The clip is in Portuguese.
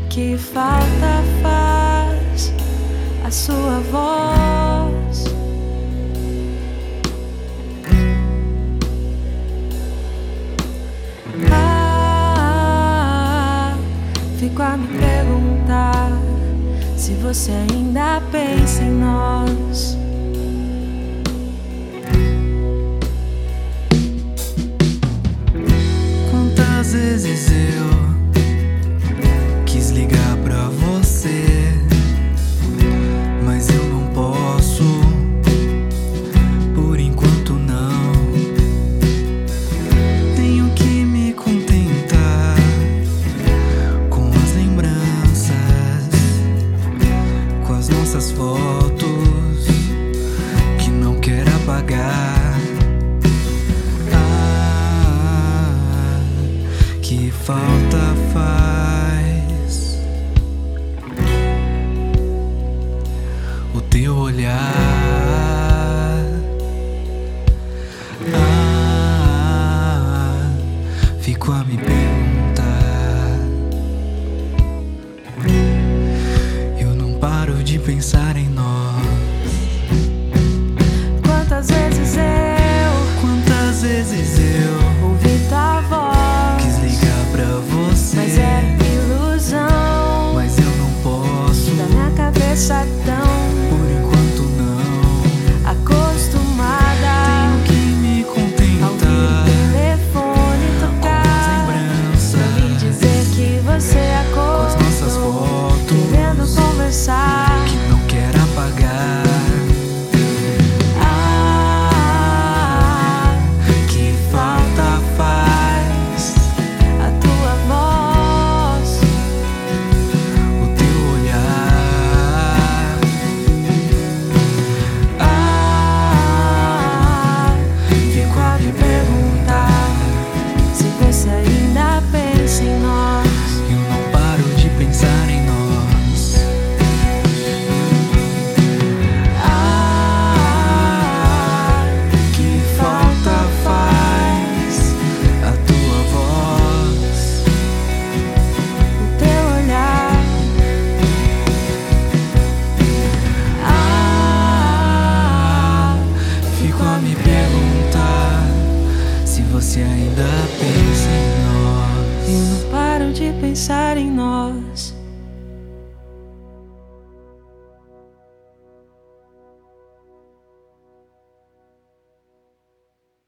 que falta faz a sua voz. Fico a me perguntar se você ainda pensa em nós. Quantas vezes eu quis ligar pra você, mas eu não posso, por enquanto não. Tenho que me contentar com as lembranças, com as nossas fotos que não quero apagar. Que falta faz o teu olhar. Fico a me perguntar. Eu não paro de pensar em nós. Quantas vezes eu ouvi tua voz, mas era ilusão, mas eu não posso, da minha cabeça tão por enquanto não. acostumada. Tenho que me Ao contentar ouvir o telefone com as tocar, lembranças, pra me dizer que você com as nossas acordou, fotos querendo conversar. que não quero apagar. Que falta faz A tua voz, o teu olhar. fico a me perguntar se você ainda pensa em nós. Eu não paro de pensar em nós. Que falta faz a tua voz, O teu olhar, fico a me perguntar se você ainda pensa em nós. eu não paro de pensar em nós.